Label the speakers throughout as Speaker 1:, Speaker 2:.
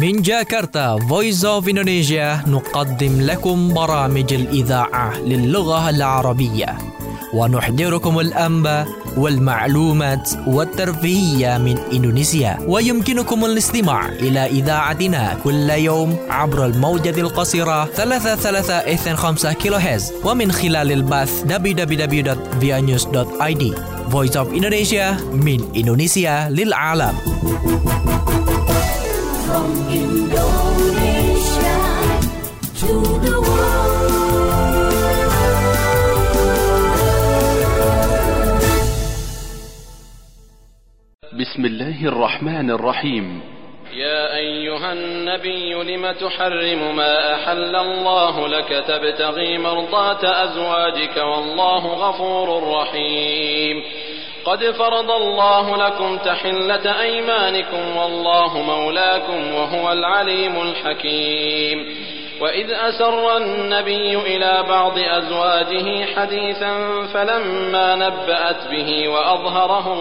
Speaker 1: من جاكرتا Voice of Indonesia نقدم لكم برامج الإذاعة للغة العربية ونحضركم الأنباء والمعلومات والترفيهية من إندونيسيا. ويمكنكم الاستماع إلى إذاعتنا كل يوم عبر الموجة القصيرة 3325 كيلوهرتز ومن خلال البث www.vianews.id. Voice of Indonesia من إندونيسيا للعالم.
Speaker 2: From Indonesia to the world.
Speaker 3: بسم الله الرحمن الرحيم.
Speaker 4: يا أيها النبي لم تحرم ما أحل الله لك تبتغي مرضات أزواجك والله غفور رحيم. قد فرض الله لكم تحلة أيمانكم والله مولاكم وهو العليم الحكيم. وإذ أسر النبي إلى بعض أزواجه حديثا فلما نبأت به وأظهره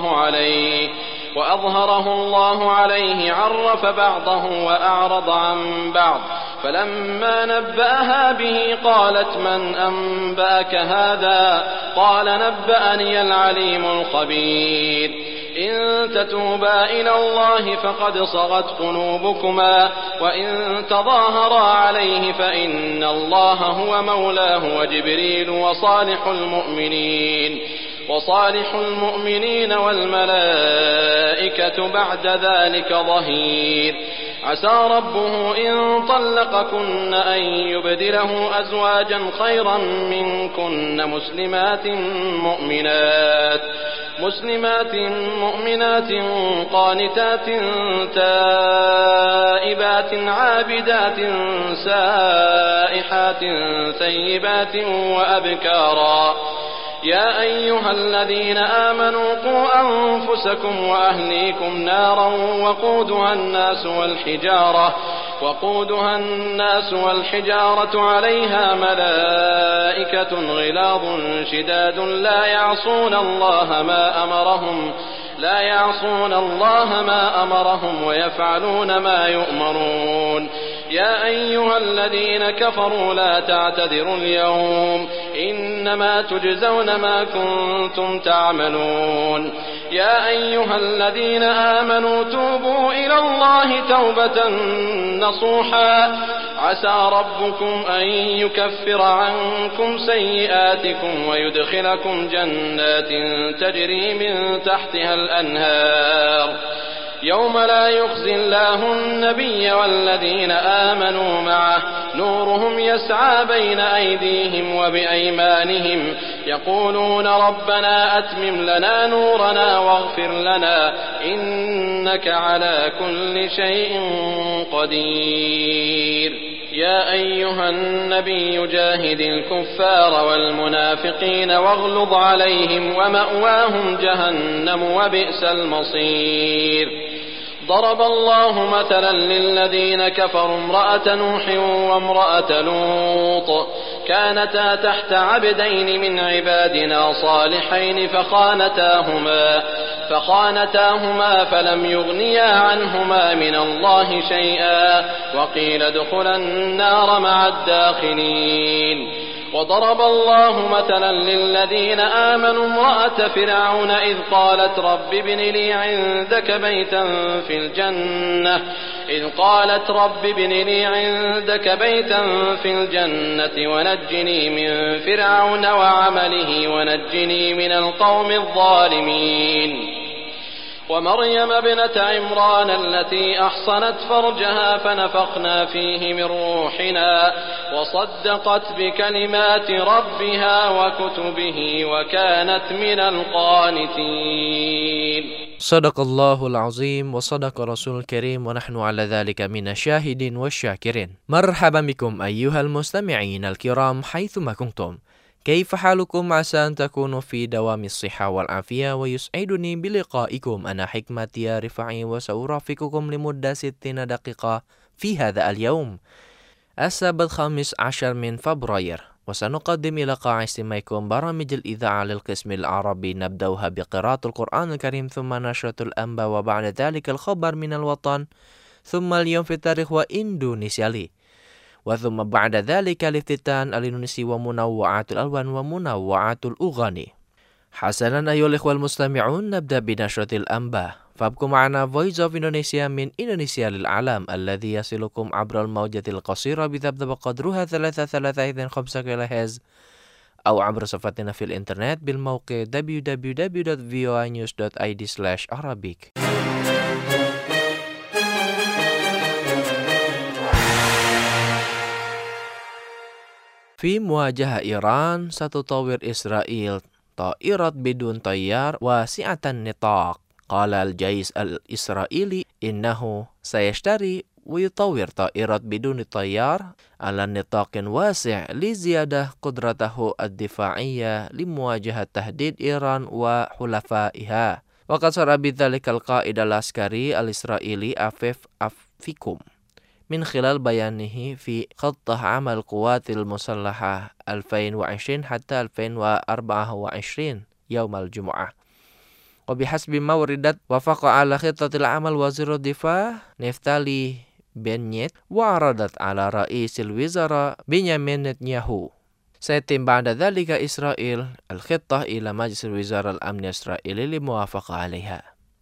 Speaker 4: الله عليه عرف بعضه وأعرض عن بعض. فلما نبأها به قالت من أنبأك هذا؟ قال نبأني العليم الخبير. إن تتوبا إلى الله فقد صغت قلوبكما وإن تظاهرا عليه فإن الله هو مولاه وجبريل وصالح المؤمنين والملائكة بعد ذلك ظهير. عسى ربه إن طلقكن أن يبدله أزواجا خيرا منكن مسلمات مؤمنات قانتات تائبات عابدات سائحات ثيبات وأبكارا. يا أيها الذين آمنوا قوا أنفسكم وأهليكم نارا وقودها الناس والحجارة عليها ملائكة غلاظ شداد لا يعصون الله ما أمرهم ويفعلون ما يؤمرون. يا أيها الذين كفروا لا تعتذروا اليوم إنما تجزون ما كنتم تعملون. يا أيها الذين آمنوا توبوا إلى الله توبة نصوحا عسى ربكم أن يكفر عنكم سيئاتكم ويدخلكم جنات تجري من تحتها الأنهار يوم لا يخزي الله النبي والذين آمنوا معه نورهم يسعى بين أيديهم وبأيمانهم يقولون ربنا أتمم لنا نورنا واغفر لنا إنك على كل شيء قدير. يا أيها النبي جاهد الكفار والمنافقين واغلظ عليهم ومأواهم جهنم وبئس المصير. ضرب الله مثلا للذين كفروا امرأة نوح وامرأة لوط كانتا تحت عبدين من عبادنا صالحين فخانتاهما فلم يغنيا عنهما من الله شيئا وقيل ادخلا النار مع الداخلين. وضرب الله مثلا للذين آمنوا امرأة فرعون إذ قالت رب ابن لي عندك بيتا في الجنة ونجني من فرعون وعمله ونجني من القوم الظالمين. ومريم ابنة عمران التي أحصنت فرجها فنفخنا فيه من روحنا وصدقت بكلمات ربها وكتبه وكانت من القانتين.
Speaker 1: صدق الله العظيم وصدق رسول الكريم ونحن على ذلك من الشاهدين والشاكرين. مرحبا بكم أيها المستمعين الكرام حيثما كنتم. كيف حالكم؟ عسى أن تكونوا في دوام الصحة والعافية ويسعدني بلقائكم. أنا حكمتي رفعي وسأرافقكم لمدة 60 دقيقة في هذا اليوم السبت 15 من فبراير وسنقدم إلى قاع استماعكم برامج الإذاعة للقسم العربي نبدأها بقراءة القرآن الكريم ثم نشرة الأنباء وبعد ذلك الخبر من الوطن ثم اليوم في التاريخ وإندونيسيا لي وثم بعد ذلك الافتتان الإندونيسي ومنوعات الألوان ومنوعات الأغاني. حسنا أيها الإخوة المستمعون، نبدأ بنشرة الأنباء. فابقوا معنا Voice of Indonesia من إندونيسيا للعالم الذي يصلكم عبر الموجة القصيرة بذبذب قدرها 3.5 كيلوهرتز أو عبر صفحتنا في الإنترنت بالموقع www.voanews.id/Arabic. في مواجهة إيران ستطور إسرائيل طائرة بدون طيار واسعة النطاق. قال الجيش الإسرائيلي إنه سيشتري ويطور طائرة بدون طيار على نطاق واسع لزيادة قدرته الدفاعية لمواجهة تهديد إيران وحلفائها. وقد صرح بذلك القائد العسكري الإسرائيلي أفيف أفيكوم من خلال بيانه في خطة عمل القوات المسلحة 2020 حتى 2024 يوم الجمعة. وبحسب ما وردت، وافق على خطة العمل وزير الدفاع نفتالي بنيت وعرضت على رئيس الوزراء بنيامين نتنياهو. سيتم بعد ذلك إسرائيل الخطة إلى مجلس الوزراء الأمن الإسرائيلي للموافقة عليها.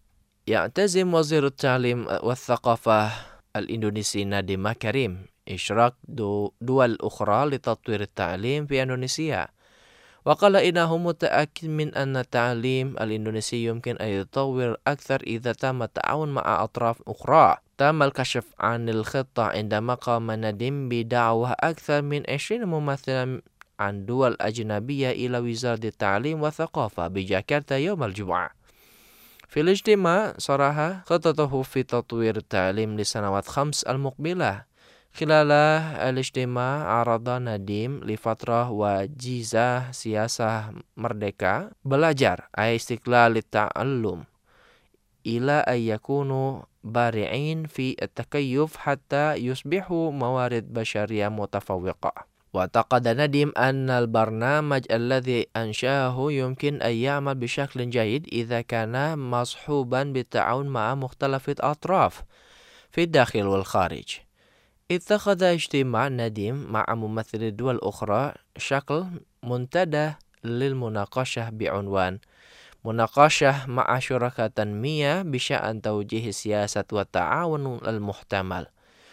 Speaker 1: يعتزم وزير التعليم والثقافة الإندونيسي ناديم ماكاريم إشراك دول أخرى لتطوير التعليم في إندونيسيا، وقال إنه متأكد من أن التعليم الإندونيسي يمكن أن يتطور أكثر إذا تم التعاون مع أطراف أخرى. تم الكشف عن الخطة عندما قام ناديم بدعوة أكثر من 20 ممثلا عن دول أجنبية إلى وزارة التعليم والثقافة بجاكرتا يوم الجمعة. في الاجتماع صرح خطته في تطوير التعليم لسنوات 5 المقبلة. خلال الاجتماع عرض ناديم لفترة وجيزة سياسة مردeka belajar أي استقلال التعلم إلى أن يكونوا بارعين في التكيف حتى يصبحوا موارد بشرية متفوقة. واعتقد ناديم أن البرنامج الذي أنشأه يمكن أن يعمل بشكل جيد إذا كان مصحوبا بالتعاون مع مختلف الأطراف في الداخل والخارج. اتخذ اجتماع ناديم مع ممثلي دول أخرى شكل منتدى للمناقشة بعنوان مناقشة مع شركاء تنمية بشأن توجيه السياسة والتعاون المحتمل.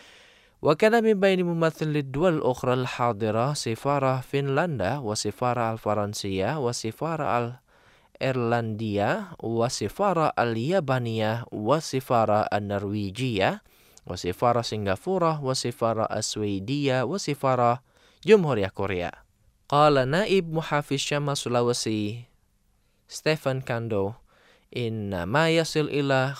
Speaker 1: وكان من بين ممثلي الدول الأخرى الحاضرة سفارة فنلندا وسفارة الفرنسية وسفارة الإيرلندية وسفارة اليابانية وسفارة النرويجية وسفارة سنغافورة وسفارة السويدية وسفارة جمهورية كوريا. قال نائب محافظ شمال سولويسي ستيفان كاندو إن ما يصل إلى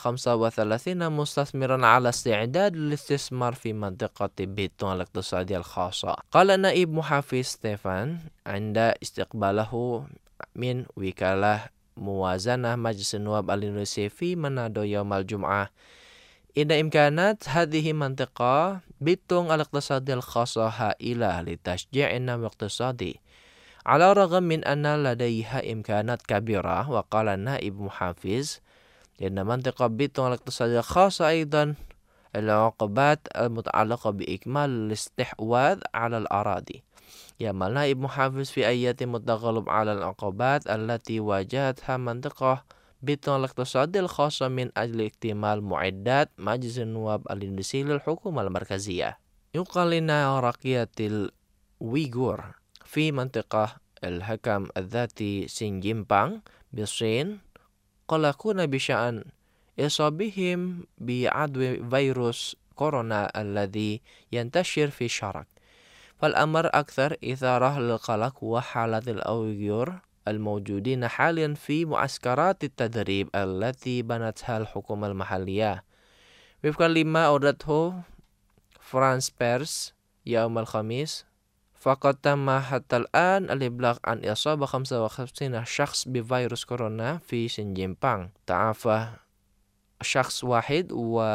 Speaker 1: 35 مستثمرا على استعداد للاستثمار في منطقة بيتون الاقتصادية الخاصة. قال نائب محافظ ستيفان عند استقباله من وكالة موازنة مجلس النواب الإندونيسي في منادو يوم الجمعة إن إمكانات هذه المنطقة بيتون الاقتصادية الخاصة هائلة لتشجيع النمو الاقتصادي على الرغم من أن لديها إمكانات كبيرة. وقال النائب محافظ إن منطقة بيتون الاقتصادية الخاصة أيضا العقوبات المتعلقة بإكمال الاستحواذ على الأراضي. يعمل نائب محافظ في أن يتم التغلب على العقوبات التي واجهتها منطقة بيتون الاقتصادية الخاصة من أجل اكتمال معدات مجلس النواب الإندونيسي للحكومة المركزية. يقال إن رقية الويغور في منطقة الحكم الذاتي سينجيمبانغ بالصين قلقون بشأن إصابهم بعدوى فيروس كورونا الذي ينتشر في الشرق. فالأمر أكثر إثارة للقلق وحالة الأويغور الموجودين حاليا في معسكرات التدريب التي بنتها الحكومة المحلية. وفقا لما أوردته فرانس بيرس يوم الخميس، فقد تم حتى الآن الإبلاغ عن إصابة 55 شخص بفيروس كورونا في سينجيمبانغ. تعافى شخص واحد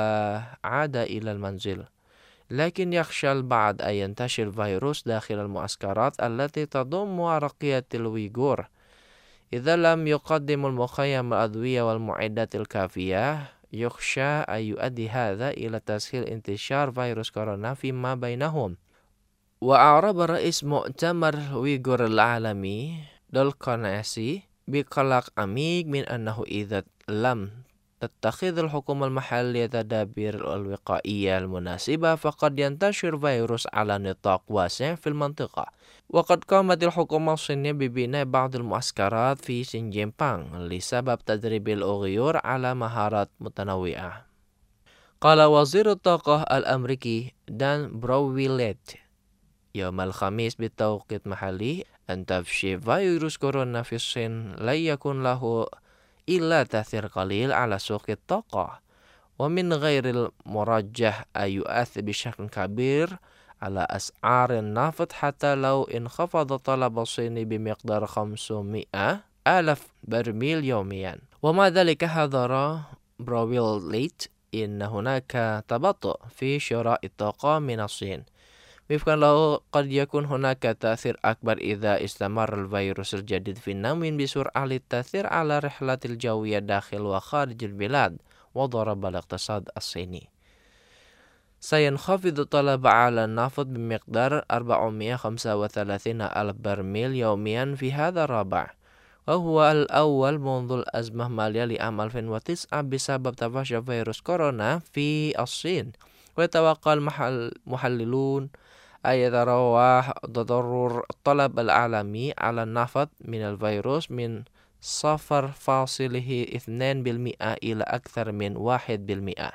Speaker 1: وعاد إلى المنزل، لكن يخشى البعض أن ينتشر الفيروس داخل المعسكرات التي تضم رقية الويغور إذا لم يقدم المخيم الأدوية والمعدات الكافية. يخشى أن يؤدي هذا إلى تسهيل انتشار فيروس كورونا فيما بينهم. وأعرب رئيس مؤتمر ويغور العالمي دولكوناسي بقلق عميق من أنه إذا لم تتخذ الحكومة المحلية تدابير الوقائية المناسبة فقد ينتشر فيروس على نطاق واسع في المنطقة. وقد قامت الحكومة الصينية ببناء بعض المعسكرات في شينجيانغ لسبب تدريب الأغيور على مهارات متنوعة. قال وزير الطاقة الأمريكي دان براويلت يوم الخميس بتوقيت محلي أن تفشي فيروس كورونا في الصين لا يكون له إلا تأثير قليل على سوق الطاقة، ومن غير المرجح أن يؤثر بشكل كبير على أسعار النفط حتى لو انخفض طلب الصين بمقدار 500,000 برميل يوميا. ومع ذلك حذر براويلت إن هناك تباطؤ في شراء الطاقة من الصين. وفقا له قد يكون هناك تأثير أكبر إذا استمر الفيروس الجديد في النمو بسرعة للتأثير على الرحلات الجوية داخل وخارج البلاد وضرب الاقتصاد الصيني. سينخفض الطلب على النفط بمقدار 435,000 برميل يوميا في هذا الربع، وهو الأول منذ الأزمة المالية لعام 2009 بسبب تفشي فيروس كورونا في الصين. ويتوقع المحللون أن يتراوح تضرر الطلب العالمي على النفط من الفيروس من 0.2% إلى أكثر من 1%.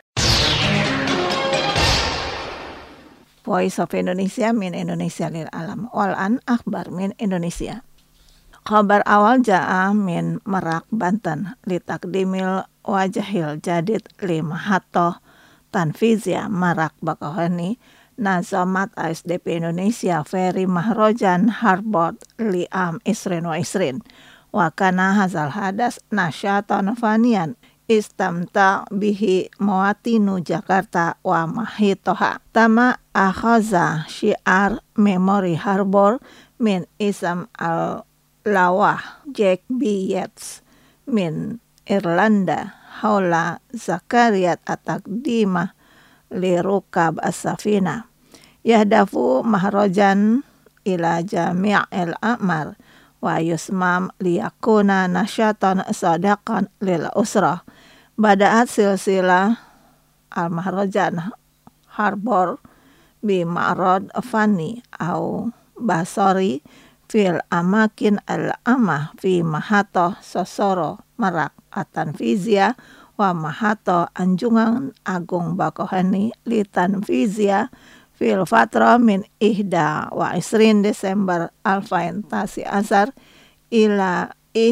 Speaker 5: Voice of Indonesia min Indonesia lil alam. Wal-an akhbar min Indonesia. Kabar awal ja'a min Merak, Banten. Litakdimil wajahil jadid limahato tanfizia Merak Bakauheni. Nazamat ASDP Indonesia Ferry Mahrojan Harbord li'am isrin wa isrin. Wakana hazal hadas nasyatan fanian istamta bihi mawatinu Jakarta wa mahitoha. Tama akhaza syiar Memory Harbor min isam al-lawah Jack B. Yates min Irlanda haula Zakariyat at-taqdimah li rukab as-safina. Yahdafu mahrojan ila jami'il a'mar wa yusmam liyakuna nasyatan sadaqan lil usrah. Bada'at silsilah al-mahrojan harbor bi ma'rad fani au basari fil amakin al-amah fi mahato sosoro Merak atanfizia wa mahato Anjungan Agung Bakauheni litanfizia fil fatra min 21 Desember 2019 ila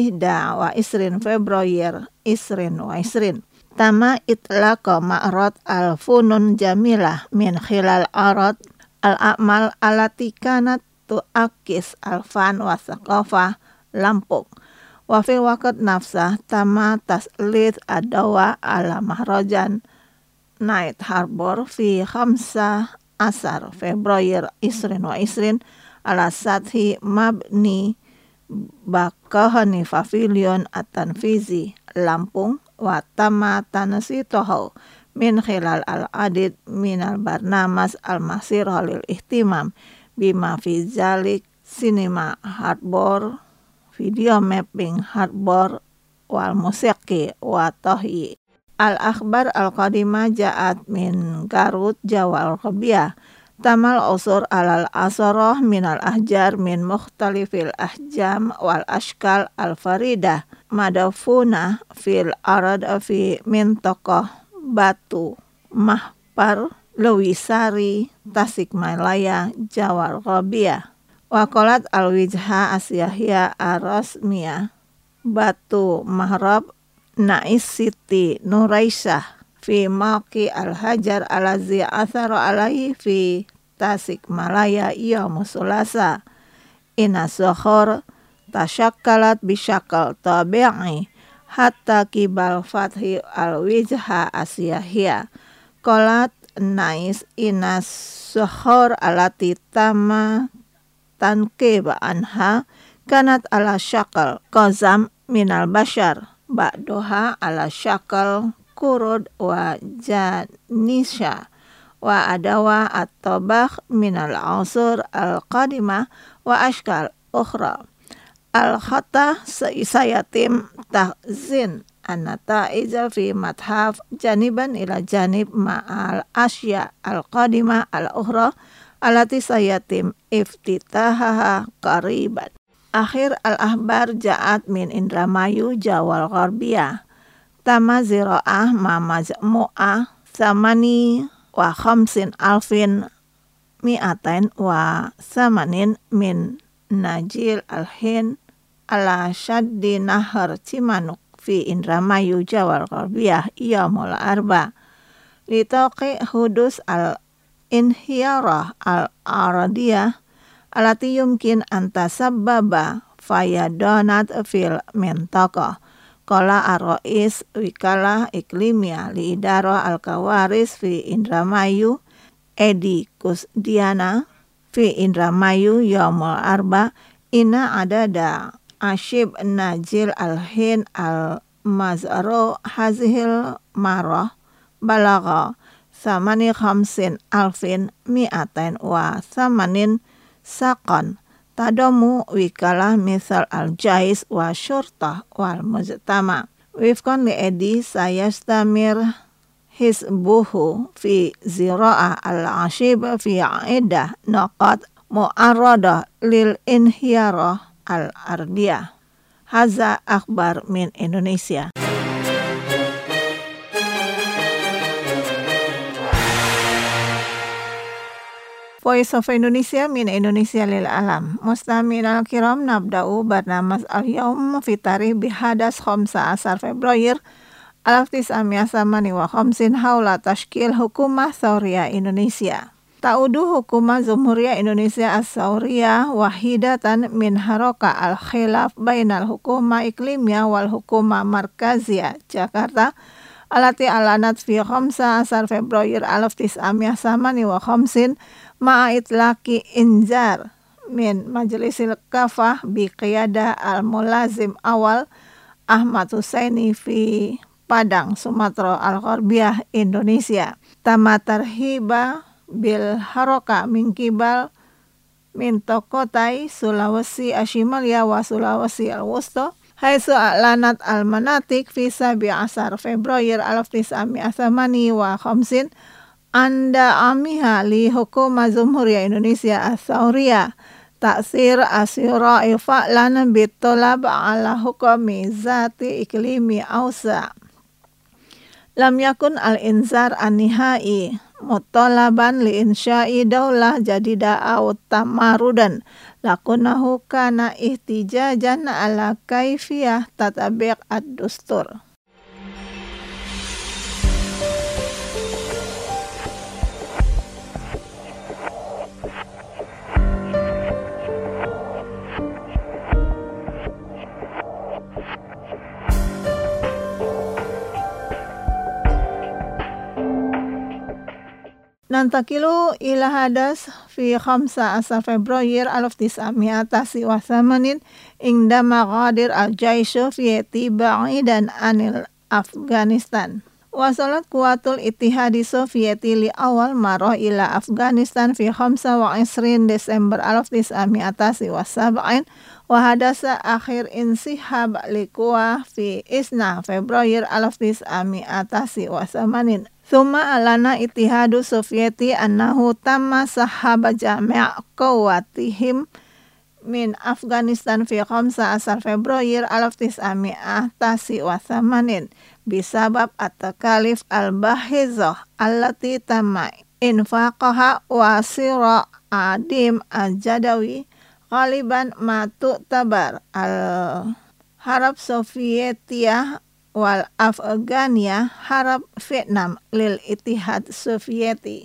Speaker 5: 21 Februari 2020. Tama itlaqa ma'rad al-funun jamilah min khilal arad al-a'mal alati kanat tu'akis al-fan wa thaqafah Lampung. Wa fil waqt nafsah tama taslith adawa ala mahrajan Night Harbor fi 15 Februari 2020 ala sathi mabni Bakauheni Pavilion at-Tanfizi Lampung wa tama tanasitohu min khilal al-adid min al-barnamas al-masir halil ihtimam bima fi zalik cinema harbor video mapping harbor wal musiqi wa tahyi. Al-akhbar al-qadimah ja'at min Garut Jawa al-Qabiyah. Tamal usur alal asarah minal ahjar min mukhtalifil ahjam wal ashkal al-faridah. Madafuna fil arad fi mintaqah Batu Mahpar Lewisari Tasikmalaya Jawa al-Qabiyah. Waqalat al-wijha asyahiyah ar-rasmiyah Batu Mahrab Nais Siti Nuraisyah fi maqi al-hajar alazi athara alaihi fi Tasikmalaya yaum sulasa. Inna sokhor tasyakkalat bisyakal tabi'i hatta kibal fathi al-wijha asyahiyah. Qalat Nais inna sokhor alati tama tankib anha kanat ala syakal qazam minal bashar ba'doha ala syakal kurud wa janisha wa adawa at-tabakh min al-'usur al-qadimah wa ashkal ukhra. Al-khatta sayatim tahzin an-nata'ij fi mathaf janiban ila janib ma'al asya al-qadimah al-ukhra alati sayatim iftitahaha qariban. Akhir al-ahbar ja'at min Indramayu Jawal Gharbiyah tama zira'ah ma majmu'ah samani wa khamsin alfin mi'atain wa samanin min Najil al-Hind ala syaddi nahar Cimanuk fi Indramayu Jawal Gharbiyah Yaumul Arba litaqi hudus al-inhiyarah al-aradiyah alati yumkin antasabbaba fayadonat fil mintaqah. Qala ar-rais wikalah iklimiyah li idarah al-kawaris fi Indramayu Edi Kusdiana fi Indramayu Yaumul Arba ina adada ashib Najil al-Hind al-mazaro hazihil marah balagha samani khamsin alfin mi'atain wa samanin saqan tadamu wikalah misal al-jais wa syurtah wal mujtama wifkan li edi sayastamir hisbuhu fi zira'ah al-ashib fi aidah naqat mu'arradah lil inhiyarah al-ardiyah. Haza akhbar min Indonesia. Voice of Indonesia min Indonesia lil alam. Mustami'in al-kiram nabda'u barnamas al-yawm fi tarikh bihadas 15 Februari 1958 haula tashkil hukumah Sauriyah Indonesia. Ta'udu hukumah Jumhuriyah Indonesia as-Sauriyah wahidatan min haroka al-khilaf bainal hukumah iklimiyah wal hukumah markaziyah Jakarta alati alanat fi 15 Februari 1958 ma'a itlaqi inzar min majlisil kafah bi qiyada al-mulazim awal Ahmad Husaini fi Padang, Sumatera Al-Gharbiyah, Indonesia. Tama tarhiba bil haroka min kibal min tokotai Sulawesi Ashimalia wa Sulawesi Al-Wusta haitsu a'lanat al-manatik fi 17 Februari 1958 anda amiha li hukumah Jumhuriyah Indonesia as-Sauriyah taksir asyura fa'lan bitolab ala hukumi zati iklimi awsa lam yakun al-inzar an-nihai mutolaban li insya'i daulah jadida aw tamarudan lakunahu kana ihtijajan ala kaifiyah tatabiq ad-dustur. Nantakilu ila hadas fi 15 Februari 1988 indama ghadir al-jaishu fi tiba'idan anil Afghanistan. Wasalat kuatul ittihadi Sovieti li awal marah ila Afghanistan fi 25 Desember 1977 wa hadasa akhir insihab li kuwa fi isna Februari 1988. Thumma alana ittihadu Sovieti annahu tamma sahaba jami' quwwatihim min Afghanistan fi 15 Februari 1988 bisabab at-takalif al-bahizah allati tamma infaqaha wa sira adim al-jadawi ghaliban ma tu'tabar al-harab Sovietiyah wal Afghaniyah harab Vietnam lil Ittihad Sovieti.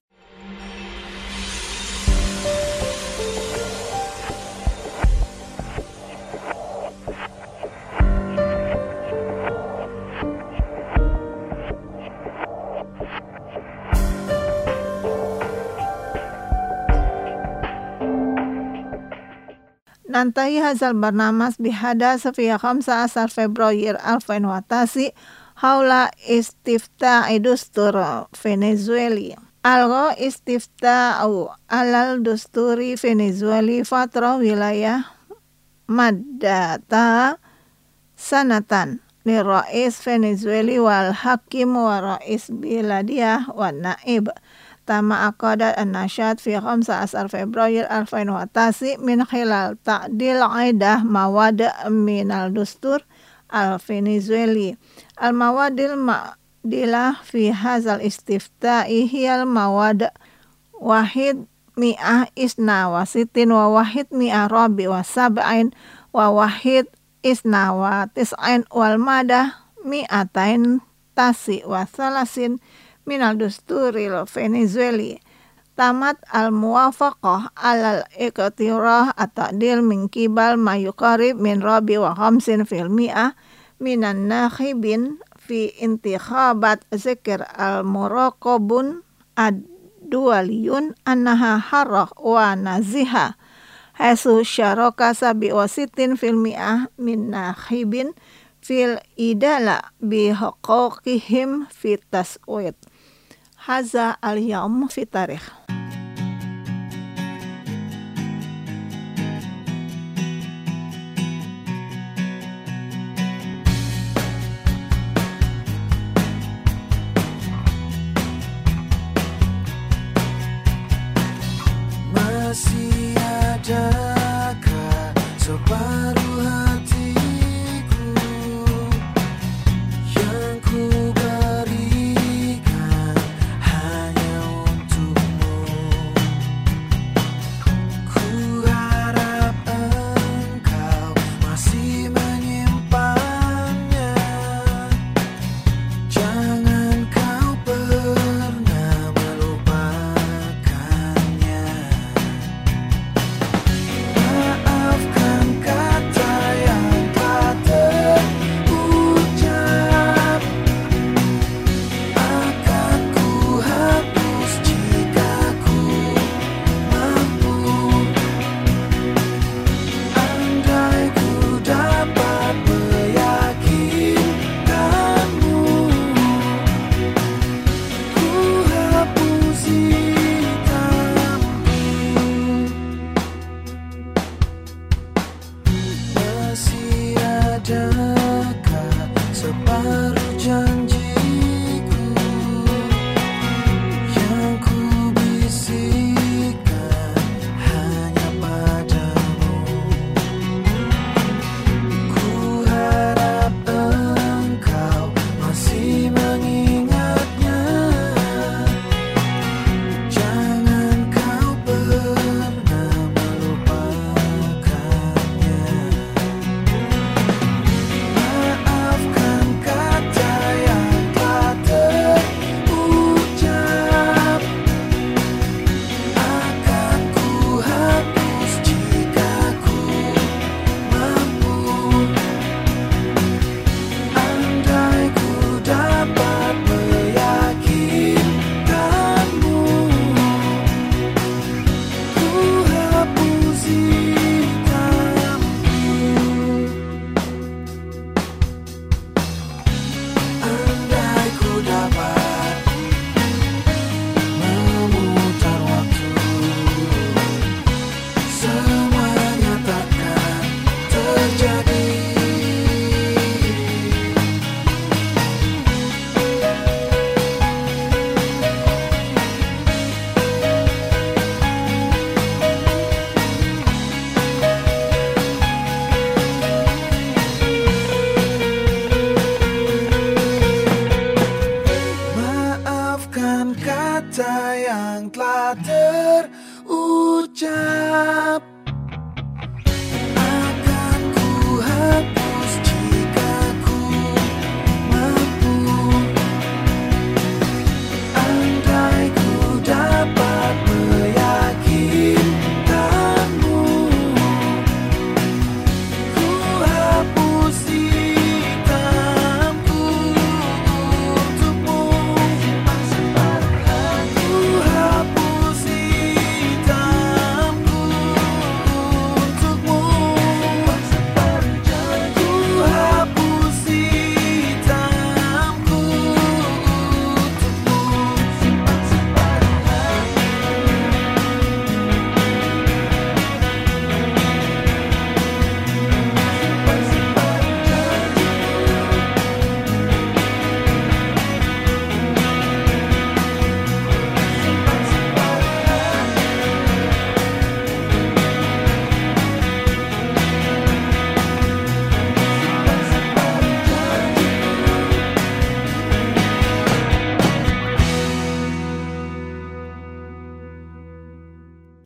Speaker 5: Nantahi hazal barnamas bihada fi 15 Februari 2008 haula istifta'i dustur Venezuela. Algo istifta'u alal dusturi Venezuela fatra wilayah maddata sanatan li rais Venezuela wal hakim wa rais biladiyah wa naib. Tama aqadat an-nasyad fi 15 Februari 2009 min khilal ta'dil aidah mawad minal dustur al-Venezueli. Al-mawadil ma'dilah fi hazal istifta'i hiyal mawad wahid mi'ah isna wa sitin wa wahid mi'ah rabi wa sab'ain wa wahid isna wa tis'ain wal madah mi'atain tasi wa salasin minal dusturil Venezueli. Tamat al-muwafaqah alal iqtirah at-ta'dil min kibal ma yuqarib min rabi wa khamsin fil mi'ah minan nakhibin fi intikhabat zikr al-muraqabun ad-dualiyun annaha harrah wa naziha hasu syaraka sabi wa sitin fil mi'ah min nakhibin fil idala bi huquqihim fi taswid. Haza al-yawm fi tarikh.
Speaker 6: Masih adakah separuh hatiku yang ku berikan hanya untukmu?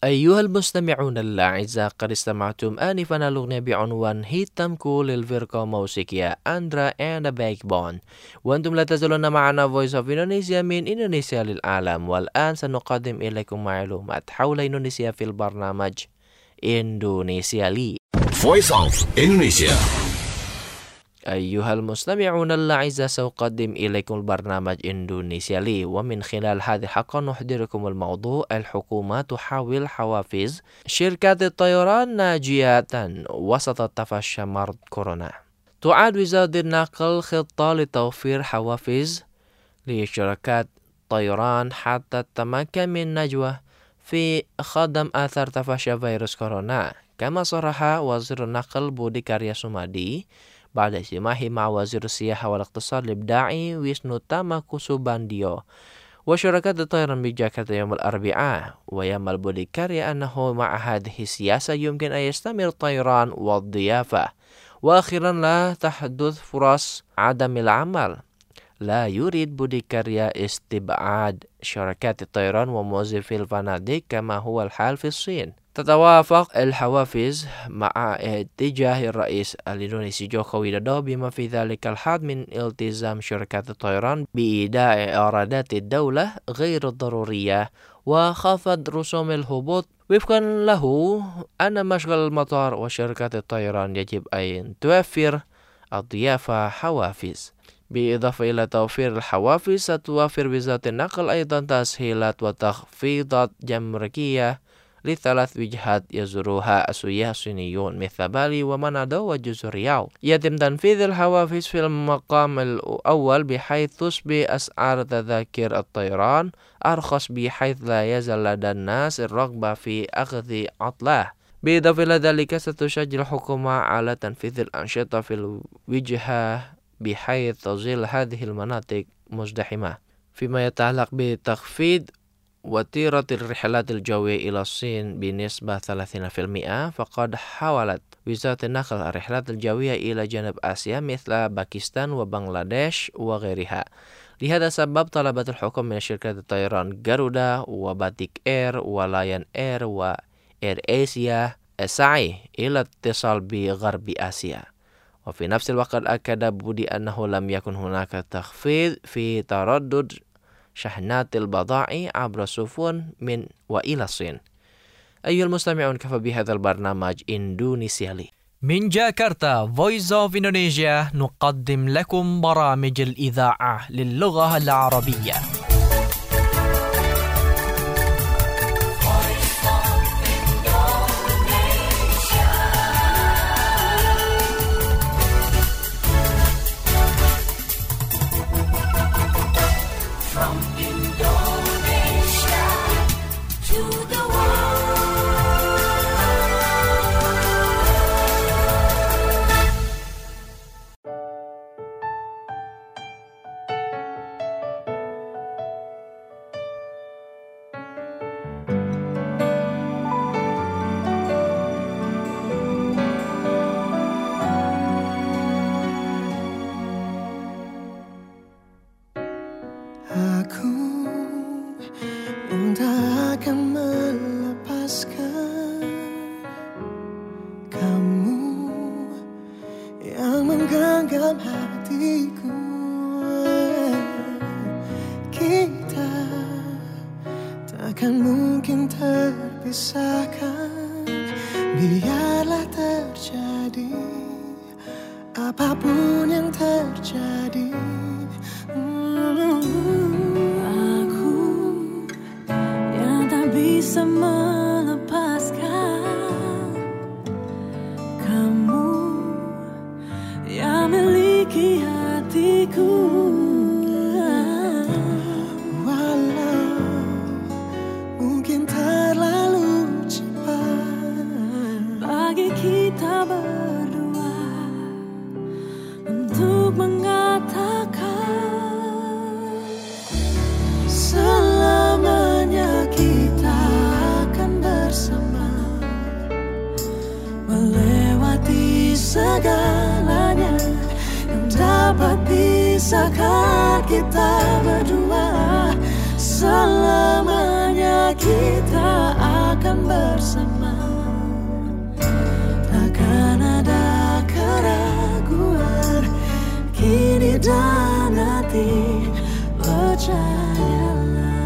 Speaker 1: أيها المستمعون الأعزاء، قد استمعتم آنفا الأغنية بعنوان هيتمكو للفرقة موسيقية أندرا and the Backbone. وأنتم لا تزالون معنا Voice of Indonesia من إندونيسيا للعالم. والآن سنقدم إليكم معلومات حول إندونيسيا في البرنامج إندونيسيا لي.
Speaker 7: Voice of Indonesia.
Speaker 1: أيها المستمعون الأعزاء، سأقدم إليكم البرنامج إندونيسيا لي، ومن خلال هذه الحلقة نحضركم الموضوع: الحكومة تحاول حوافز شركات الطيران ناجية وسط تفشي مرض كورونا. تعد وزارة النقل خطة لتوفير حوافز لشركات طيران حتى تتمكن من نجوى في خدم آثار تفشي فيروس كورونا، كما صرح وزير النقل بودي كاريا سومادي بعد اجتماعه مع وزير السياحة والاقتصاد الإبداعي ويسنو تاماكوسوبانديو وشركات الطيران بجاكرتا يوم الأربعاء. ويأمل بودي كاريا أنه مع هذه السياسة يمكن أن يستمر الطيران والضيافة. وأخيرا، لا تحدث فرص عدم العمل. لا يريد بودي كاريا استبعاد شركات الطيران وموظفي الفنادق كما هو الحال في الصين. تتوافق الحوافز مع اتجاه الرئيس الإندونيسي جوكو ويدودو بما في ذلك الحد من التزام شركات الطيران بإيداع إيرادات الدولة غير الضرورية وخفض رسوم الهبوط. وفقا له أن مشغل المطار وشركات الطيران يجب أن توفر الضيافة حوافز. بالإضافة إلى توفير الحوافز، ستوفر وزارة النقل أيضا تسهيلات وتخفيضات جمركية لثلاث وجهات يزورها السياح الصينيون مثل بالي ومنادو وجزر رياو. يتم تنفيذ الحوافز في المقام الأول بحيث تصبح أسعار تذاكر الطيران أرخص، بحيث لا يزال لدى الناس الرغبة في أخذ عطلة. بالإضافة إلى ذلك، ستشجع الحكومة على تنفيذ الأنشطة في الوجهة بحيث تظل هذه المناطق مزدحمة. فيما يتعلق بتخفيض وتيرة الرحلات الجوية إلى الصين بنسبة 30%، فقد حاولت وزارة النقل الرحلات الجوية إلى جنوب آسيا مثل باكستان وبنغلاديش وغيرها. لهذا السبب طلبت الحكومة من شركات الطيران جارودا وباتيك إير ولايون إير وإير آسيا السعي إلى الاتصال بغرب آسيا. وفي نفس الوقت أكد بودي أنه لم يكن هناك تخفيض في تردد شحنات البضائع عبر السفن من وإلى الصين. أيها المستمعون، كفى بهذا البرنامج إندونيسيا لي.
Speaker 8: من جاكرتا Voice of Indonesia نقدم لكم برامج الإذاعة للغة العربية.
Speaker 6: Aku yang tak akan melepaskan kamu yang menggenggam hatiku. Kita takkan mungkin terpisahkan, biarlah terjadi apapun yang terjadi.
Speaker 2: Aku yang tak bisa melepaskan kamu yang miliki hatiku.
Speaker 6: Walau mungkin terlalu cepat
Speaker 2: Bagi kita berdua untuk mengatakan
Speaker 6: selamanya kita akan bersama, melewati segalanya yang dapat pisahkan kita berdua. Selamanya kita akan bersama. Takkan ada keraguan kini dan nanti, percayalah.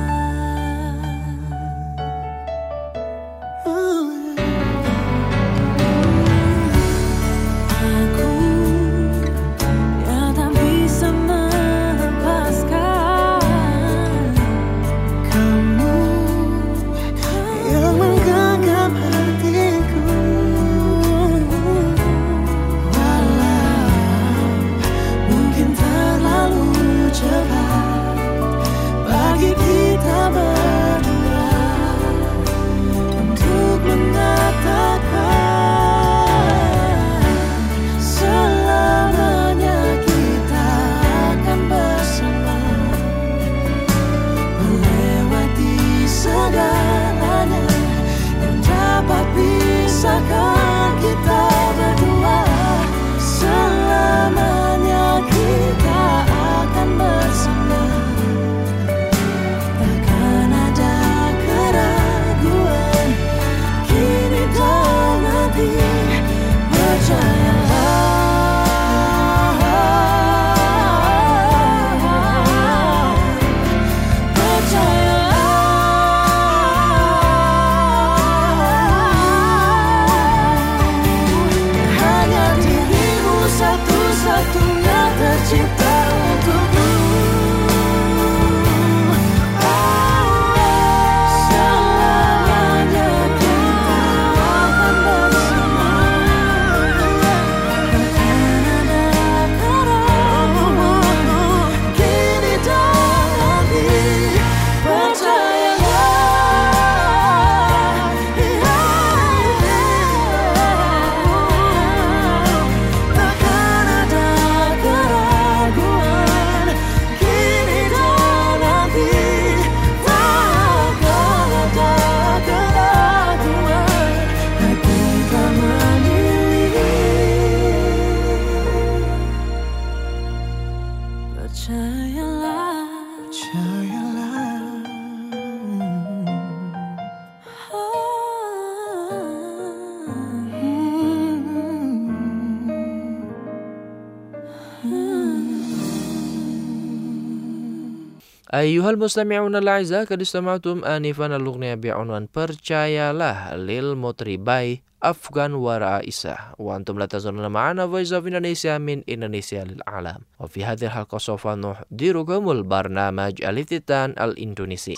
Speaker 1: Ayyuhal mustami'un al-a'izah, qad istama'tum anifan al-ughniya bi'unwan Percayalah lil mutribai Afgan Wara Isah wa antum la tazununa ma'ana Voice of Indonesia min Indonesia lil alam. Wa fi hadhil halqa sawfa nuhdirukumul barnamaj al-iftitan al-Indonesi.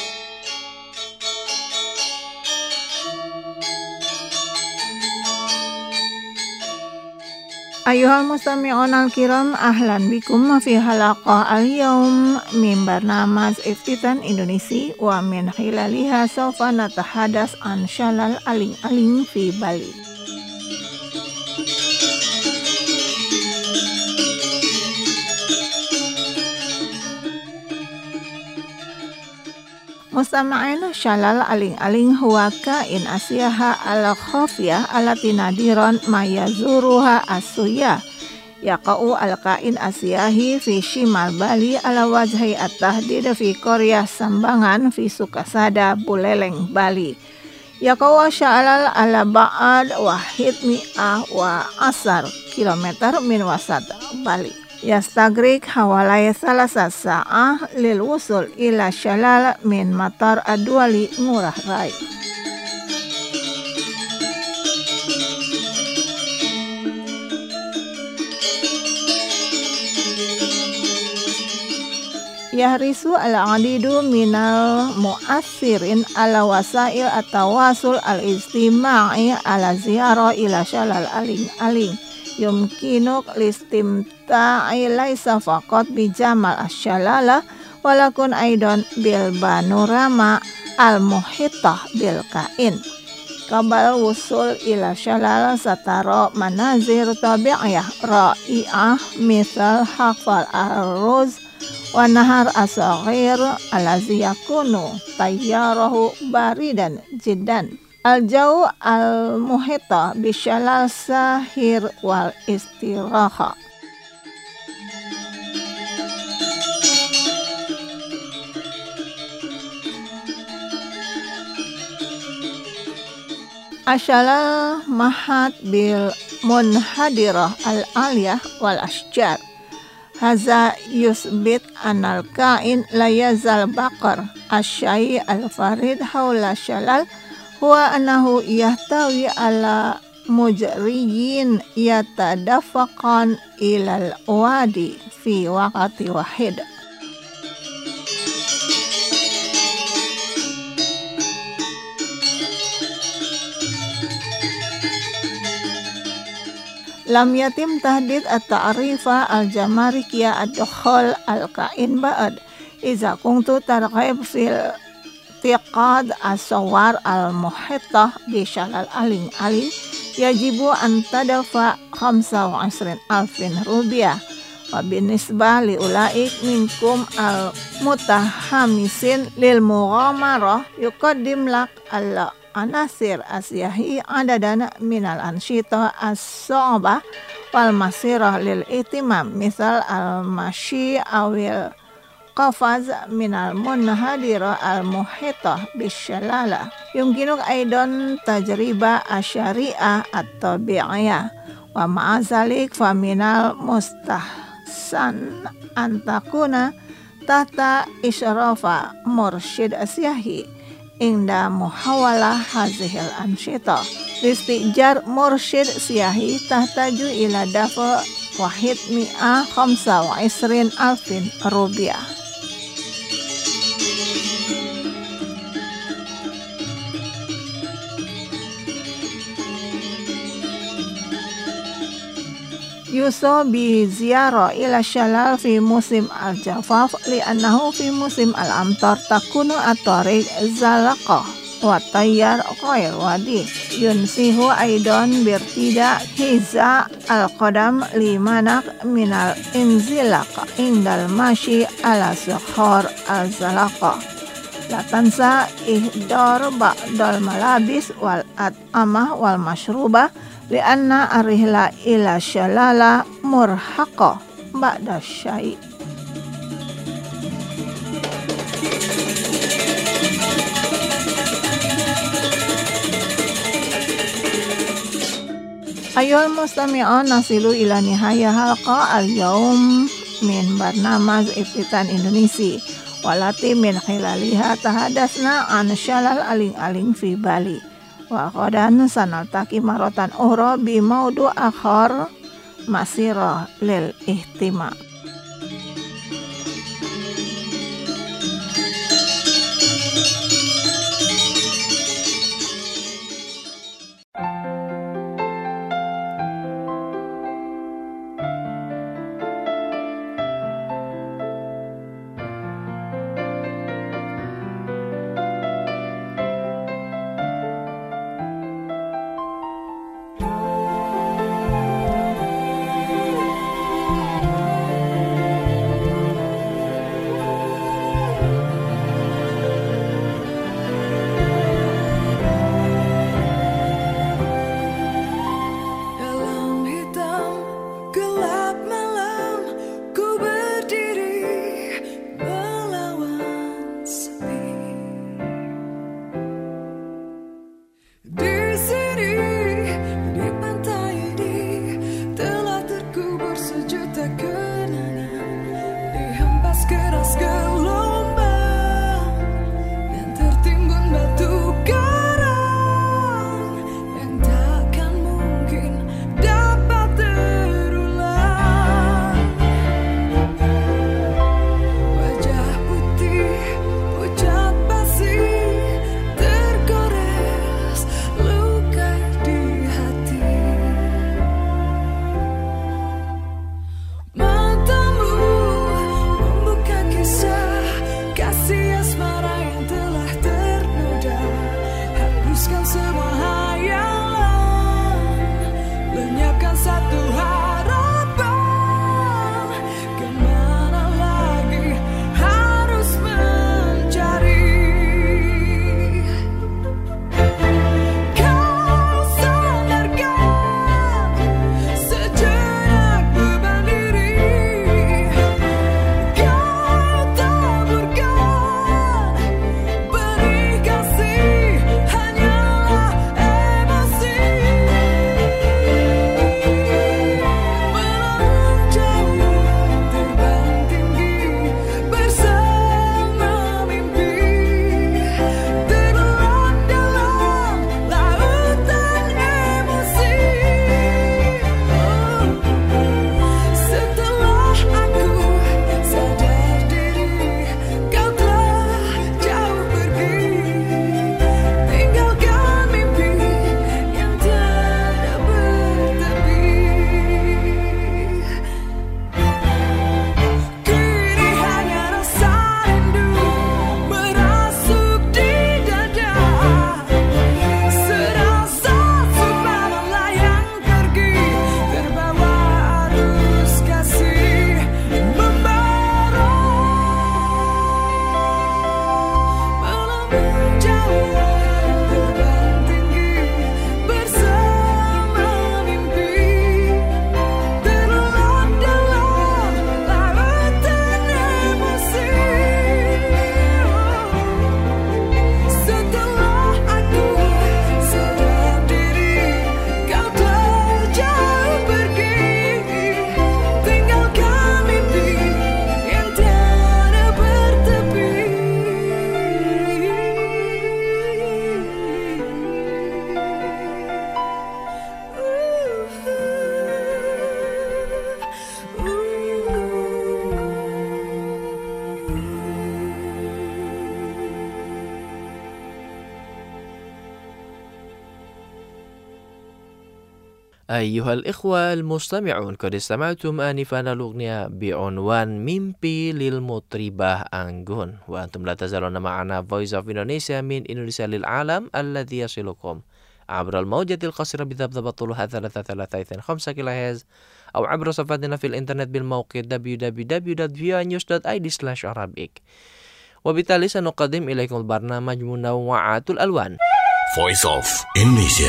Speaker 5: Ayuhal mustami'un al-kiram, ahlan bikum fi halaqah al-yawm min barnamaj iftitan Indonesia wa min khilaliha sawfa natahadas an syalal aling-aling fi Bali. Mustama'in syalal aling-aling huwa kain asyaha ala khafiyah alati nadiran mayazuruha asuya yaqa'u al-kain asyahi fi shimal Bali ala wajhi at-tahdid fi Korea Sambangan fi Sukasada Buleleng Bali yaqa'u syalal ala ba'ad wahid mi'ah wa asar kilometer min wasat Bali. Yastagrik hawalai salasa sa'ah lil wusul ila syalal min matar adwali Ngurah Rai. Yahrisu al-adidu minal mu'assirin ala wasail at-tawasul al-istima'i ala ziyarah ila syalal aling-aling yumkinuk listimta'i laisa faqat bijamal asyalala walakun aidon bil panorama al-muhitah bil kain kabal wusul ila syalala satara manazir tabi'iyah ra'i'ah misal hafal ar-ruz wa nahar as-saghir allazi yakunu tayyarahu baridan jiddan al-jaw al-muhita bisyalal sahir wal istiraha. Asyalal mahat bil munhadirah al-aliyah wal asjar. Haza yusbit anal kain la yazal baqar asyai al-farid haula syalal huwa annahu yahtawi ala mujriyin yatadafaqan ilal wadi fi waqti wahid. Lam yatim tahdid at-ta'rifa al-jamarikiyah ad-dukhul al-kain ba'ad iza kuntu tarqaib fil tiqad as-sawar al-muhittah bi syalal aling-aling yajibu an tadafa 25,000 rupiah wa binisbah li ulaik minkum al-mutahamisin lil mughamarah yuqaddim lak anasir asyahi adadan minal ansyita as-so'bah wal masirah lil itimam misal al-masyi awil qafaz minal munhadirah al-muhitah bisyalala yumkinuk aidon tajriba asyari'ah at-tabi'iyah wa ma'azalik faminal mustahsan antakuna tahta isyarafa mursyid asyahi inda muhawalah hazihil ansyita listijar mursyid siyahi tahtaju ila dafa wahid mi'ah 25,000 rupiah. Yuso bi ziyarah ila syalal fi musim al-jafaf li'annahu fi musim al-amtar takunu at-tariq zalaqah wa tayyar ghair wadi yunsihu aidan birtida hiza al-qadam limanak minal inzilaq indal mashi ala sukhar al-zalaqah la tansa ihdar ba'dal malabis wal at'amah wal mashrubah lianna arihla ila syalala murhaqa ba'da syai. Ayol mustami'an nasilu ila nihaya halqa al-yawm min barnamaz Iftitan Indonesia walati min khilaliha tahadasna an syalal aling-aling fi Bali wa qadan sanaltaki marotan ukhra bi maudu akhar masirah lil ihtima.
Speaker 1: أيها الإخوة المستمعون، قد استمعتم آنفا الأغنية بعنوان مimpi للمطربة أنغون، وأنتم لا تزالون معنا Voice of Indonesia من إندونيسيا للعالم الذي يصلكم عبر الموجة القصيرة بذبذبة طولها 3.5 كيلوهرتز أو عبر صفحتنا في الإنترنت بالموقع www.voanews.id/arabic. وبالتالي سنقدم إليكم البرنامج منوعات الألوان
Speaker 7: Voice of Indonesia.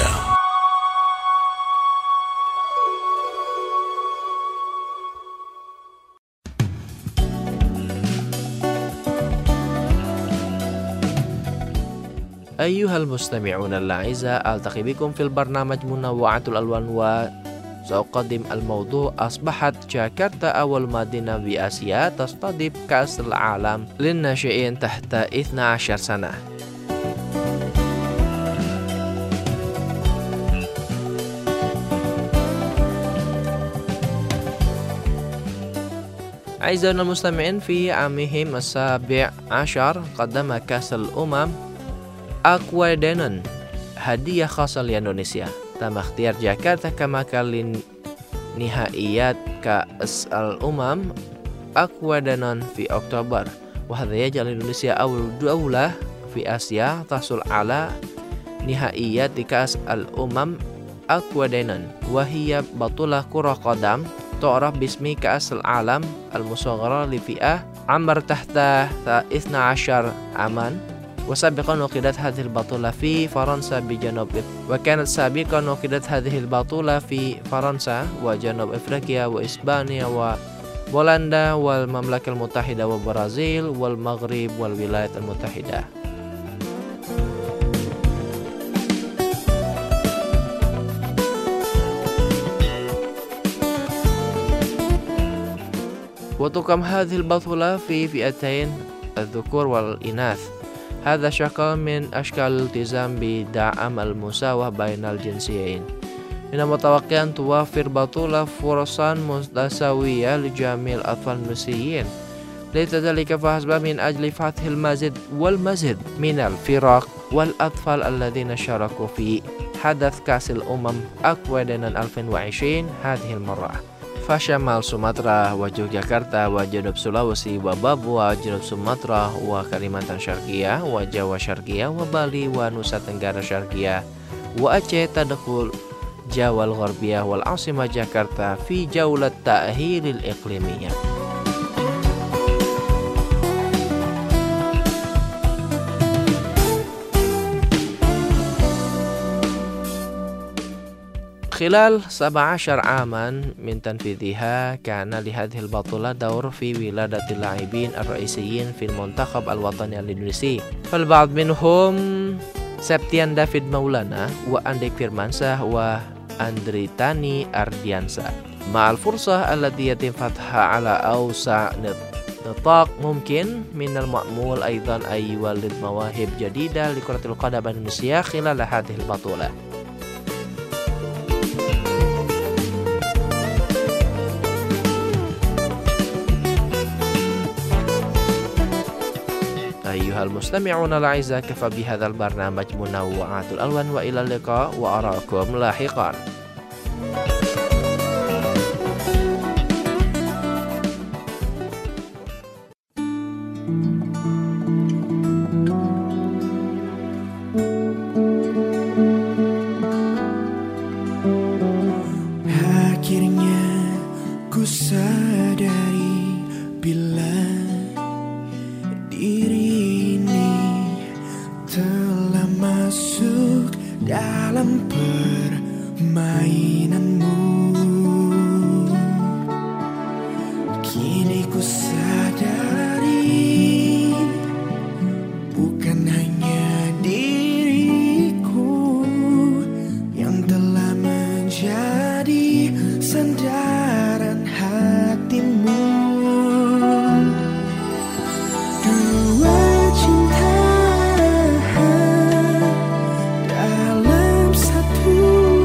Speaker 1: أيها المستمعون الأعزاء، ألتقي بكم في البرنامج منوعات الألوان، وسأقدم الموضوع أصبحت جاكرتا أول مدينة بآسيا تستضيف كأس العالم للناشئين تحت 12 سنة. أعزائنا المستمعين، في عامهم 17 قدم كأس الأمم Aquadanon hadiah khas Indonesia. Tama ikhtiar Jakarta kama kali nihaiyat Ka'as al-Umam Aquadanon fi Oktober. Wa hadha yaj'al Indonesia awal dawlah fi Asia tahsul ala nihaiyat Ka'as al-Umam Aquadanon. Wa hiya batulah kurah qadam tu'raf bismi Ka'as al-Alam al-musaghara li fi'ah amr tahta 12 aman. وسابقا عقدت هذه البطولة في فرنسا بجنوب وكانت سابقا عقدت هذه البطولة في فرنسا وجنوب أفريقيا وإسبانيا وبولندا والمملكة المتحدة وبرازيل والمغرب والولايات المتحدة. وتقام هذه البطولة في فئتين الذكور والإناث. هذا شكل من أشكال الالتزام بدعم المساواة بين الجنسيين. من المتوقع أن توفر بطولة فرصا متساوية لجميع الأطفال الإندونيسيين. لذلك فحسب من أجل فتح المزيد من الفرق والأطفال الذين شاركوا في حدث كأس الأمم Aquadanon 2020 هذه المرة. فشمال سومطرة ويوغياكرتا وجنوب سولاوسي وبابوا جنوب سومطرة وكاليمانtan شرقية وجاوا شرقية وبالي ونوسا تنggara شرقية وأعيه تدخل جاوا الغربية والعاصمة جاكرتا في جولة التأهيل الإقليمية. خلال 17 عاما من تنفيذها كان لهذه البطولة دور في ولادة اللاعبين الرئيسيين في المنتخب الوطني الإندونيسي، فالبعض منهم Septian David Maulana وأنديك فيرمانسah وأندريتاني أرديانسا. مع الفرصة التي يتم فتحها على أوسع نطاق ممكن من المأمول أيضا أن يولد مواهب جديدة لكرة القدم الإندونيسية خلال هذه البطولة. أيها المستمعون الأعزاء، كفى بهذا البرنامج منوعات الألوان، وإلى اللقاء وأراكم لاحقا.
Speaker 6: Akhirnya ku sadari bila diri ini telah masuk dalam permainanmu. Kini ku sadari bukan hanya diriku yang telah menjadi sandaran hatimu. Dua cinta dalam satu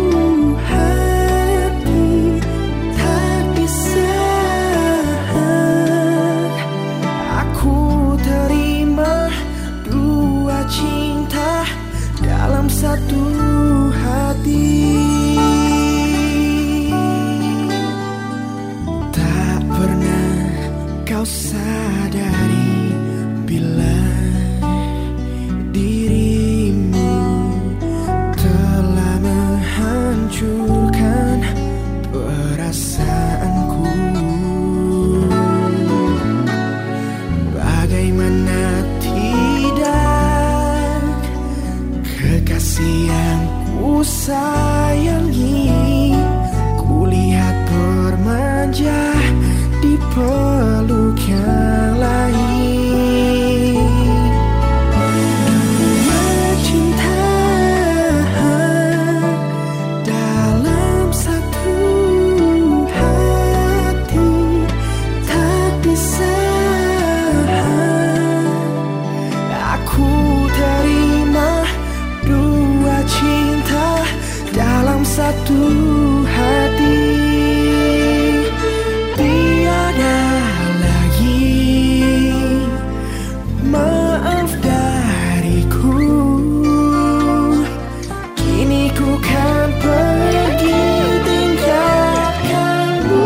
Speaker 6: hati tak bisa aku terima. Dua cinta dalam satu hati. kau sadari bila dirimu telah menghancurkan perasaanku? Bagaimana tidak, kekasih yang ku sayangi, kulihat bermanja di peluk yang lain. Dua cinta dalam satu hati, tak bisa aku terima. Dua cinta dalam satu hati, tiada lagi maaf dariku. Kini ku kan pergi tinggalkanmu.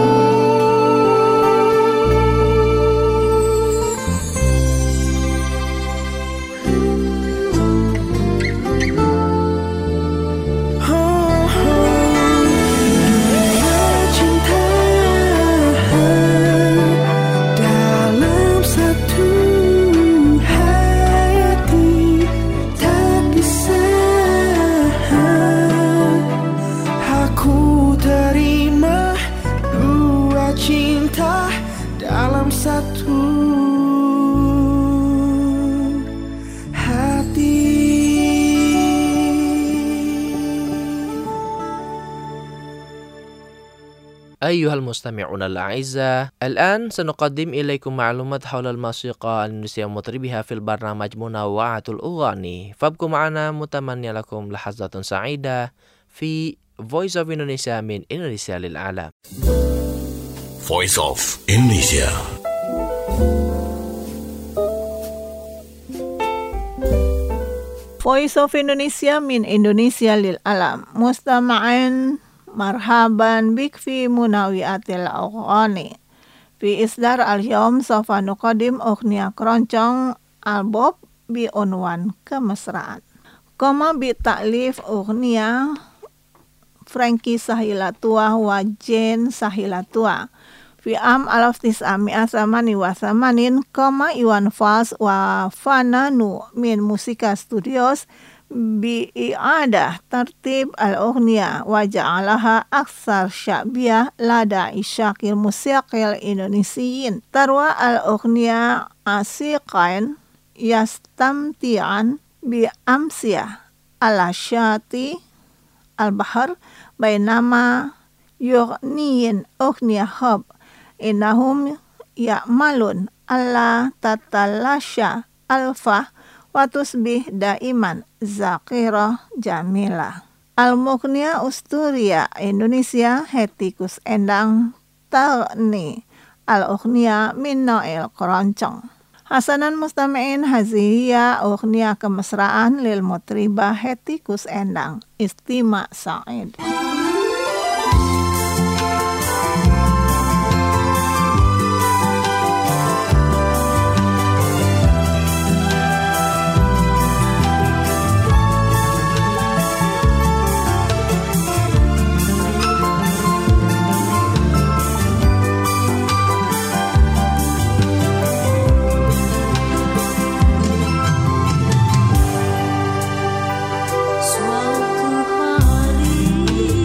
Speaker 6: Dalam satu hati.
Speaker 1: أيها المستمعون الأعزاء، الآن سنقدم إليكم معلومات حول الموسيقى الإندونيسية ومطربها في البرنامج منوعة الأغاني، فابقوا معنا متمنيا لكم لحظات سعيدة في Voice of Indonesia من إندونيسيا للعالم.
Speaker 7: Voice of Indonesia.
Speaker 5: Voice of Indonesia min Indonesia lil alam. Mustama'in marhaban bik fi munawiatil aghani. Fi isdar al-yawm safa nuqadim ughniya keroncong albop bi unwan kemesraan. Koma bi ta'lif ughniya Frankie Sahilatua wa Jane Sahilatua. Fi am 1988, Iwan Fals wa Fananu min Musika Studios bi i'adah tertib al-ughniya wa ja'alaha aksar sya'biyah lada isyaqil musiqil indonesiyin. Tarwa al-ughniya asiqain yastamti'an bi amsiyah ala syati al-bahar bainama yughniyin ughniya hub. Innahum ya'malun alla tatalasya alfah wa tusbih daiman zakirah jamilah. Al-Mughniya Usturia Indonesia Hetikus Endang Tagni Al-Ughniya min Noel Keroncong. Hasanan mustami'in hazihiya ughniya kemesraan lil mutribah Hetikus Endang Istima Sa'id.
Speaker 2: Suatu hari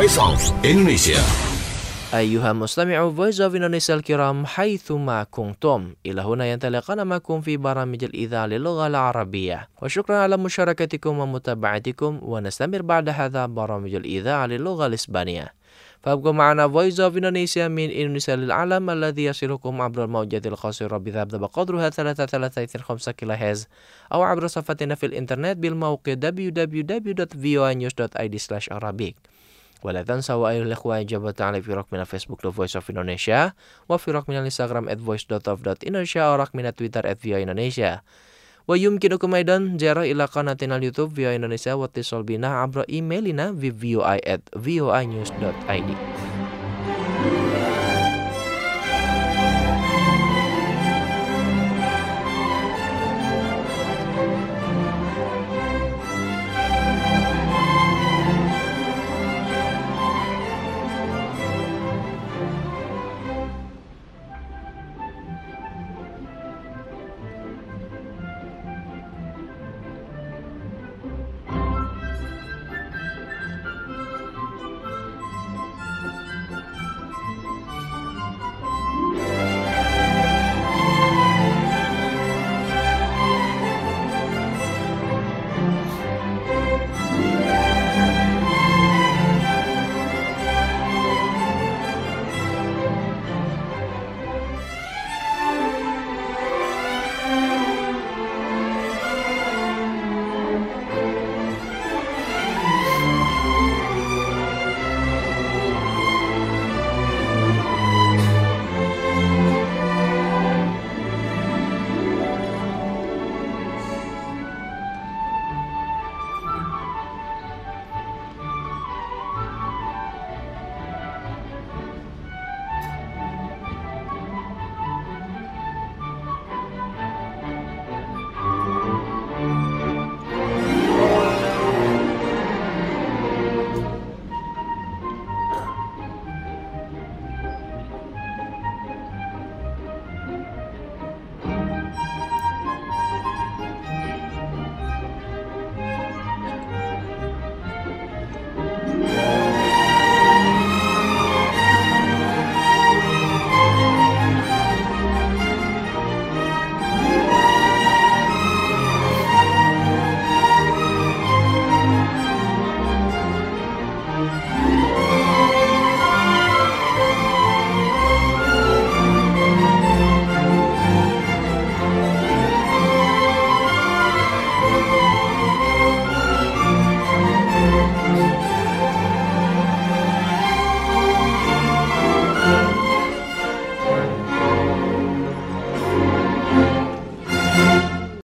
Speaker 7: Voice of Indonesia.
Speaker 1: أيها المستمع Voice of Indonesia الكرام حيثما كنتم، إلى هنا ينطلقنا معكم في برامج الإذاعة للغة العربية، وشكرا على مشاركتكم ومتابعتكم، ونستمر بعد هذا برامج الإذاعة للغة الإسبانية. فابقوا معنا Voice of Indonesia من إندونيسيا للعالم الذي يصلكم عبر الموجات القصيرة بذبذب قدرها 3.325 كيلوهرتز أو عبر صفحتنا في الإنترنت بالموقع www.voanews.id/Arabic. ولا تنسوا أيها الإخوة إجابة على في رقمنا فيسبوك The Voice of Indonesia، وفي رقمنا الإنستغرام @voice.of.indonesia، ورقمنا تويتر @voa_indonesia. ويمكنكم أيضا زيارة إلى قناتنا اليوتيوب VOA Indonesia واتصال بنا عبر إيميلنا voa@voanews.id.